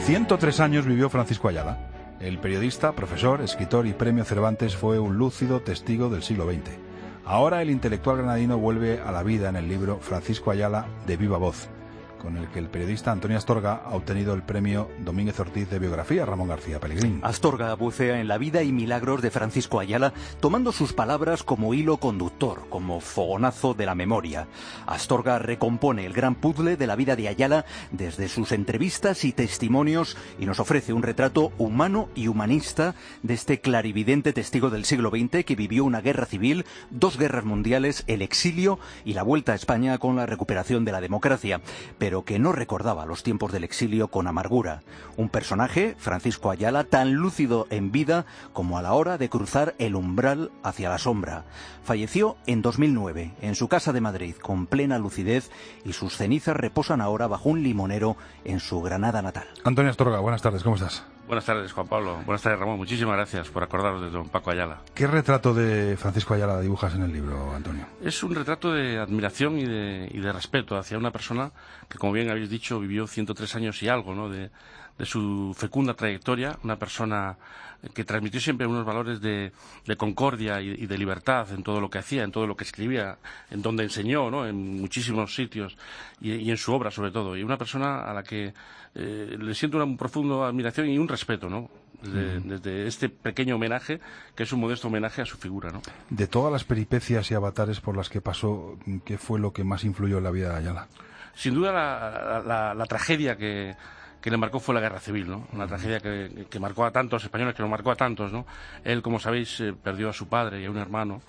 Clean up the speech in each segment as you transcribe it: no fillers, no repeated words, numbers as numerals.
103 años vivió Francisco Ayala. El periodista, profesor, escritor y premio Cervantes fue un lúcido testigo del siglo XX. Ahora el intelectual granadino vuelve a la vida en el libro Francisco Ayala de viva voz, con el que el periodista Antonio Astorga ha obtenido el premio Domínguez Ortiz de biografía Ramón García Pellegrín. Astorga bucea en la vida y milagros de Francisco Ayala, tomando sus palabras como hilo conductor, como fogonazo de la memoria. Astorga recompone el gran puzzle de la vida de Ayala desde sus entrevistas y testimonios y nos ofrece un retrato humano y humanista de este clarividente testigo del siglo XX que vivió una guerra civil, 2 guerras mundiales, el exilio y la vuelta a España con la recuperación de la democracia, pero que no recordaba los tiempos del exilio con amargura. Un personaje, Francisco Ayala, tan lúcido en vida como a la hora de cruzar el umbral hacia la sombra. Falleció en 2009, en su casa de Madrid, con plena lucidez, y sus cenizas reposan ahora bajo un limonero en su Granada natal. Antonio Astorga, buenas tardes, ¿cómo estás? Buenas tardes, Juan Pablo. Buenas tardes, Ramón. Muchísimas gracias por acordaros de don Paco Ayala. ¿Qué retrato de Francisco Ayala dibujas en el libro, Antonio? Es un retrato de admiración y de respeto hacia una persona que, como bien habéis dicho, vivió 103 años y algo, ¿no?, de su fecunda trayectoria, una persona que transmitió siempre unos valores de concordia y de libertad en todo lo que hacía, en todo lo que escribía, en donde enseñó, ¿no?, en muchísimos sitios y en su obra sobre todo. Y una persona a la que le siento una profunda admiración y un respeto, ¿no?, desde este pequeño homenaje, que es un modesto homenaje a su figura, ¿no? De todas las peripecias y avatares por las que pasó, ¿qué fue lo que más influyó en la vida de Ayala? Sin duda la tragedia que le marcó fue la guerra civil, ¿no? Una tragedia que marcó a tantos españoles, que nos marcó a tantos, ¿no? Él, como sabéis, perdió a su padre y a un hermano.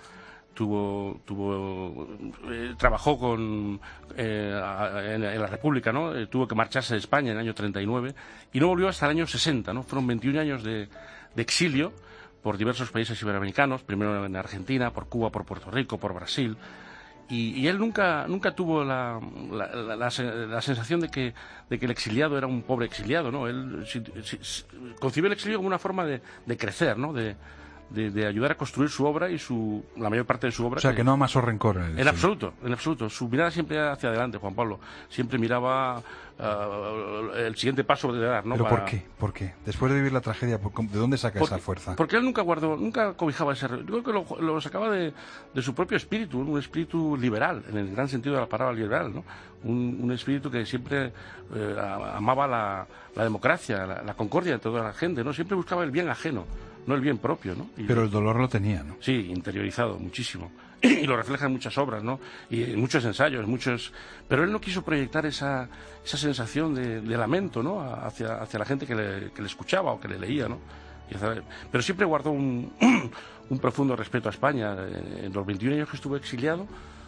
Trabajó en la República, ¿no? Tuvo que marcharse de España en el año 39 y no volvió hasta el año 60, ¿no? Fueron 21 años de exilio por diversos países iberoamericanos, primero en Argentina, por Cuba, por Puerto Rico, por Brasil. Y él nunca tuvo la sensación de que el exiliado era un pobre exiliado, ¿no? Él concibió el exilio como una forma de crecer, ¿no?, de ayudar a construir su obra y la mayor parte de su obra. O sea, que no amasó rencor en el exilio. En absoluto. Su mirada siempre hacia adelante, Juan Pablo. Siempre miraba el siguiente paso de dar, ¿no? ¿Pero por qué? Después de vivir la tragedia, ¿de dónde saca esa fuerza? Porque él nunca cobijaba ese... Yo creo que lo sacaba de su propio espíritu, un espíritu liberal, en el gran sentido de la palabra liberal, ¿no? Un espíritu que siempre amaba la democracia, la concordia de toda la gente, ¿no? Siempre buscaba el bien ajeno, no el bien propio, ¿no? Pero el dolor lo tenía, ¿no? Sí, interiorizado, muchísimo. Y lo refleja en muchas obras, ¿no? Y en muchos ensayos, pero él no quiso proyectar esa sensación de lamento, ¿no?, hacia la gente que le escuchaba o que le leía, ¿no? Pero siempre guardó un profundo respeto a España. En los 21 años que estuvo exiliado,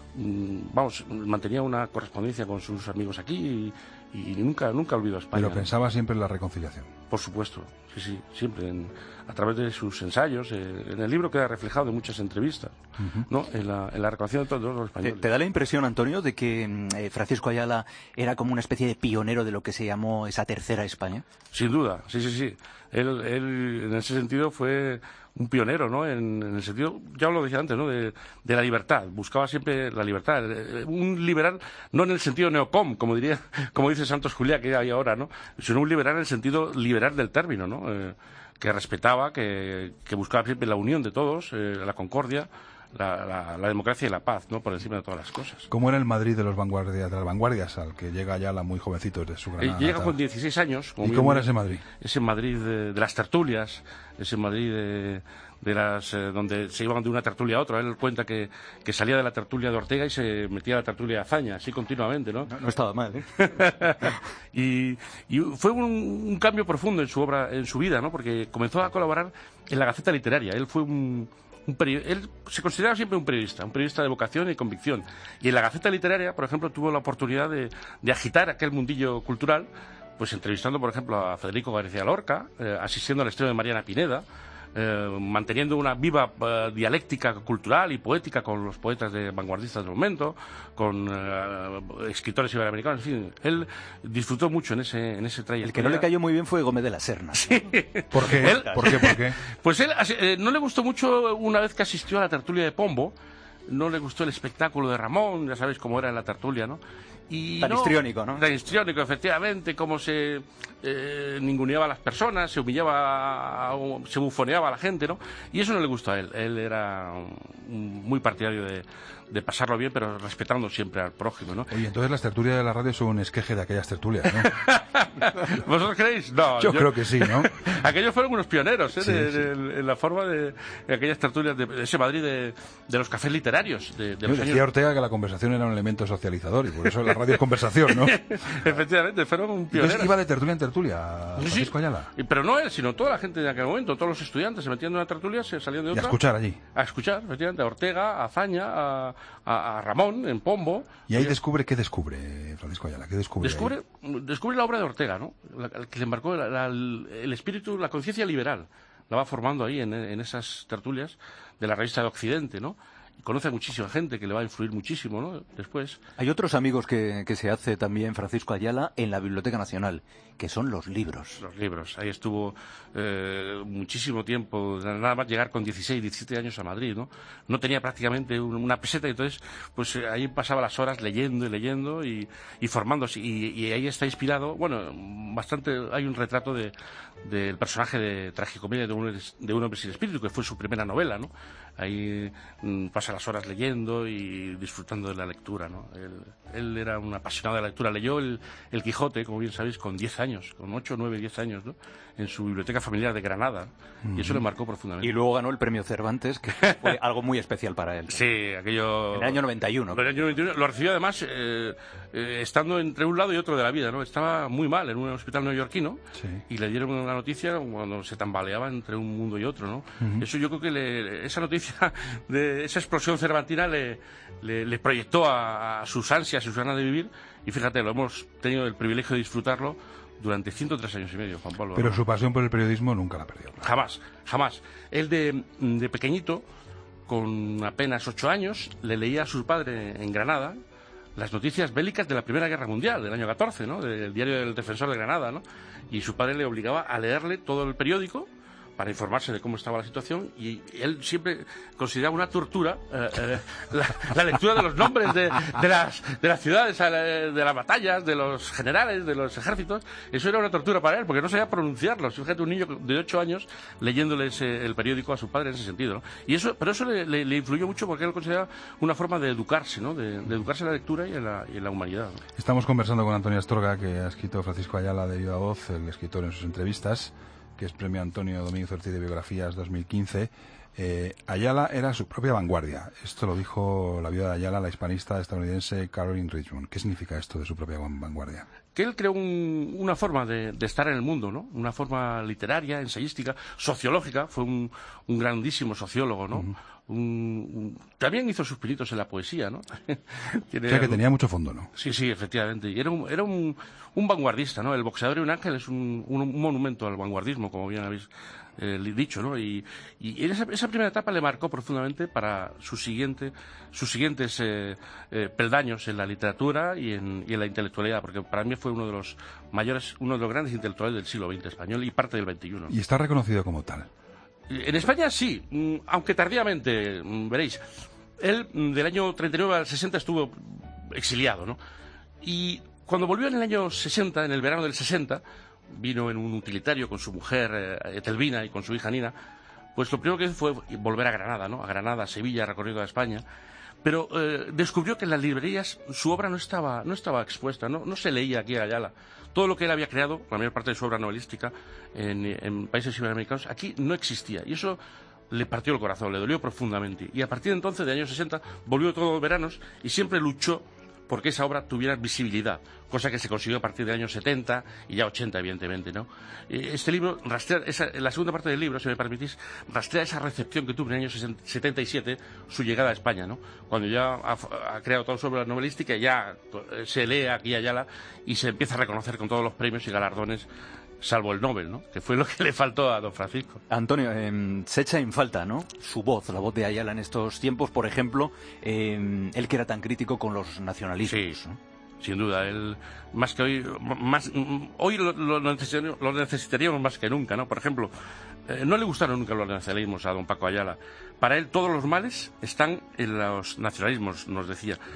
mantenía una correspondencia con sus amigos aquí y nunca olvidó a España. Pero pensaba siempre en la reconciliación. Por supuesto, sí, siempre, a través de sus ensayos. En el libro queda reflejado en muchas entrevistas, ¿no?, en la reconciliación de todos los españoles. ¿Te da la impresión, Antonio, de que Francisco Ayala era como una especie de pionero de lo que se llamó esa tercera España? Sin duda, sí. Él en ese sentido fue un pionero, ¿no?, en el sentido, ya lo decía antes, ¿no?, de la libertad. Buscaba siempre la libertad. Un liberal, no en el sentido neocom, como dice Santos Juliá, que hay ahora, ¿no?, sino un liberal en el sentido liberal del término, ¿no?, que respetaba, que buscaba siempre la unión de todos, la concordia, la democracia y la paz, ¿no?, por encima de todas las cosas. ¿Cómo era el Madrid de las vanguardias al que llega Ayala muy jovencito desde su Granada? Llega con 16 años. ¿Y cómo era ese Madrid? Ese Madrid de las tertulias, ese Madrid de las donde se iban de una tertulia a otra. Él cuenta que salía de la tertulia de Ortega y se metía a la tertulia de Azaña, así continuamente, ¿no? No estaba mal, ¿eh? y fue un cambio profundo en su obra, en su vida, ¿no?, porque comenzó a colaborar en la Gaceta Literaria. Él fue él se consideraba siempre un periodista de vocación y convicción. Y en la Gaceta Literaria, por ejemplo, tuvo la oportunidad de agitar aquel mundillo cultural, pues entrevistando, por ejemplo, a Federico García Lorca, asistiendo al estreno de Mariana Pineda, manteniendo una viva dialéctica cultural y poética con los poetas vanguardistas del momento, con escritores iberoamericanos, en fin. Él disfrutó mucho en ese trayecto. El que no le cayó muy bien fue Gómez de la Serna. Sí. ¿Por qué? ¿Por qué? Pues él no le gustó mucho una vez que asistió a la tertulia de Pombo. No le gustó el espectáculo de Ramón, ya sabéis cómo era en la tertulia, ¿no? Tan histriónico, ¿no? Tan histriónico, efectivamente, cómo se ninguneaba a las personas, se humillaba, se bufoneaba a la gente, ¿no? Y eso no le gustó a él. Él era muy partidario de pasarlo bien, pero respetando siempre al prójimo, ¿no? Oye, entonces las tertulias de la radio son un esqueje de aquellas tertulias, ¿no? ¿Vosotros creéis? No. Yo creo que sí, ¿no? Aquellos fueron unos pioneros, Sí, sí. en la forma de aquellas tertulias de ese Madrid de los cafés literarios de los Decía años... Ortega que la conversación era un elemento socializador y por eso la radio es conversación, ¿no? Efectivamente, fueron pioneros. Entonces iba de tertulia en tertulia, Sí, sí. Francisco Ayala. Pero no él, sino toda la gente de aquel momento, todos los estudiantes se metían en una tertulia, se salían de Y otra. a escuchar allí. A escuchar, efectivamente, a Ortega, a Zaña, a Ramón, en Pombo. Y ahí descubre, ¿qué descubre Francisco Ayala? ¿Qué descubre? Descubre la obra de Ortega, ¿no? Que le embarcó el espíritu, la conciencia liberal. La va formando ahí en esas tertulias de la revista de Occidente, ¿no? Y conoce a muchísima gente que le va a influir muchísimo, ¿no? Después. Hay otros amigos que se hace también Francisco Ayala en la Biblioteca Nacional, que son los libros. Los libros. Ahí estuvo muchísimo tiempo, nada más llegar con 16, 17 años a Madrid, ¿no? No tenía prácticamente una peseta y entonces, pues ahí pasaba las horas leyendo y leyendo y formándose. Y ahí está inspirado, bueno, bastante, hay un retrato del personaje de Tragicomedia de un hombre sin espíritu, que fue su primera novela, ¿no? Ahí pasa las horas leyendo y disfrutando de la lectura, ¿no? Él era un apasionado de la lectura. Leyó el Quijote, como bien sabéis, con 10 años, con 8, 9, 10 años, ¿no? En su biblioteca familiar de Granada. Y eso le marcó profundamente. Y luego ganó el premio Cervantes, que fue algo muy especial para él. Sí, aquello... En el año 91. En el año 91 lo recibió además estando entre un lado y otro de la vida, ¿no? Estaba muy mal en un hospital neoyorquino. Sí. Y le dieron una noticia cuando se tambaleaba entre un mundo y otro, ¿no? Eso yo creo que esa noticia de esa explosión cervantina le proyectó a sus ansias, a sus ganas de vivir. Y fíjate, lo hemos tenido el privilegio de disfrutarlo durante 103 años y medio, Juan Pablo. Pero ¿no? su pasión por el periodismo nunca la perdió. Jamás, jamás. Él de pequeñito, con apenas 8 años, le leía a su padre en Granada las noticias bélicas de la Primera Guerra Mundial, del año 14, ¿no? Del diario del Defensor de Granada, ¿no? Y su padre le obligaba a leerle todo el periódico para informarse de cómo estaba la situación, y él siempre consideraba una tortura la lectura de los nombres de las ciudades, de las batallas, de los generales, de los ejércitos. Eso era una tortura para él, porque no sabía pronunciarlos. Fíjate, un niño de 8 años leyéndoles el periódico a su padre en ese sentido, ¿no? Pero eso le influyó mucho porque él lo consideraba una forma de educarse, ¿no? De educarse en la lectura y en la humanidad, ¿no? Estamos conversando con Antonio Astorga, que ha escrito Francisco Ayala de viva voz, el escritor en sus entrevistas, que es Premio Antonio Domínguez Ortiz de Biografías 2015. Ayala era su propia vanguardia. Esto lo dijo la viuda de Ayala, la hispanista estadounidense Caroline Richmond. ¿Qué significa esto de su propia vanguardia? Que él creó una forma de estar en el mundo, ¿no? Una forma literaria, ensayística, sociológica. Fue un grandísimo sociólogo, ¿no? También hizo sus pinitos en la poesía, ¿no? O sea, que tenía mucho fondo, ¿no? Sí, sí, efectivamente. Y era un vanguardista, ¿no? El boxeador y un ángel es un monumento al vanguardismo, como bien habéis dicho, ¿no? Y en esa primera etapa le marcó profundamente para sus siguientes peldaños en la literatura y en la intelectualidad, porque para mí fue uno de los grandes intelectuales del siglo XX español y parte del XXI. Y está reconocido como tal. En España sí, aunque tardíamente, veréis. Él del año 39 al 60 estuvo exiliado, ¿no? Y cuando volvió en el año 60, en el verano del 60, vino en un utilitario con su mujer Etelvina y con su hija Nina, pues lo primero que hizo fue volver a Granada, ¿no? A Granada, a Sevilla, recorrido a España. Pero descubrió que en las librerías su obra no estaba expuesta, no se leía aquí a Ayala. Todo lo que él había creado, la mayor parte de su obra novelística, en países iberoamericanos, aquí no existía. Y eso le partió el corazón, le dolió profundamente. Y a partir de entonces, de años 60, volvió todos los veranos y siempre luchó porque esa obra tuviera visibilidad, cosa que se consiguió a partir de años 70 y ya 80, evidentemente, ¿no? Este libro rastrea, la segunda parte del libro, si me permitís, rastrea esa recepción que tuvo en el año 77, su llegada a España, ¿no? Cuando ya ha creado todo sobre la novelística, ya se lee aquí Ayala y se empieza a reconocer con todos los premios y galardones, salvo el Nobel, ¿no? Que fue lo que le faltó a don Francisco. Antonio, se echa en falta, ¿no? Su voz, la voz de Ayala en estos tiempos, por ejemplo, él que era tan crítico con los nacionalismos. Sí, ¿no? Sin duda, él más que hoy lo necesitaríamos más que nunca, ¿no? Por ejemplo, no le gustaron nunca los nacionalismos a don Paco Ayala. Para él todos los males están en los nacionalismos, nos decía.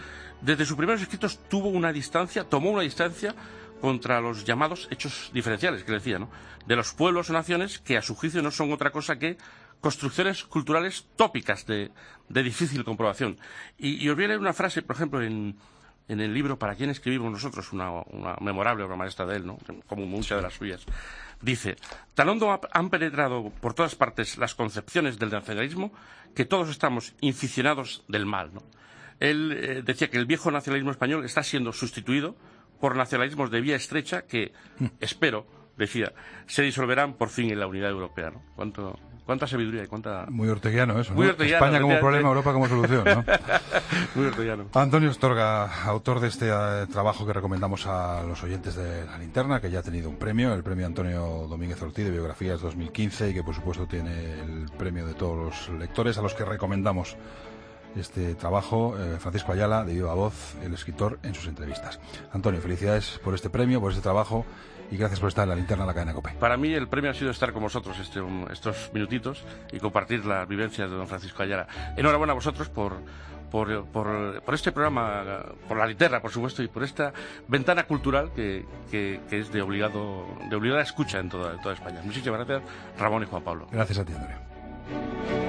desde sus primeros escritos tomó una distancia contra los llamados hechos diferenciales, que decía, ¿no?, de los pueblos o naciones que a su juicio no son otra cosa que construcciones culturales tópicas de difícil comprobación. Y os voy a leer una frase, por ejemplo, en el libro Para quién escribimos nosotros, una memorable obra maestra de él, ¿no?, como muchas de las suyas. Dice: tan hondo han penetrado por todas partes las concepciones del nacionalismo que todos estamos inficionados del mal, ¿no? Él decía que el viejo nacionalismo español está siendo sustituido por nacionalismos de vía estrecha que, espero, decía, se disolverán por fin en la unidad europea, ¿no? Cuánta sabiduría y cuánta... Muy orteguiano eso, ¿no? Muy orteguiano, España como problema, Europa como solución, ¿no? Muy orteguiano. Antonio Astorga, autor de este trabajo que recomendamos a los oyentes de La Linterna, que ya ha tenido un premio, el premio Antonio Domínguez Ortiz de Biografías 2015, y que por supuesto tiene el premio de todos los lectores a los que recomendamos este trabajo. Francisco Ayala, de viva voz, el escritor, en sus entrevistas. Antonio, felicidades por este premio, por este trabajo, y gracias por estar en La Linterna de la cadena COPE. Para mí el premio ha sido estar con vosotros estos minutitos y compartir las vivencias de don Francisco Ayala. Enhorabuena a vosotros por este programa, por La Linterna, por supuesto, y por esta ventana cultural que es de obligada escucha en toda España. Muchísimas gracias, Ramón y Juan Pablo. Gracias a ti, Antonio.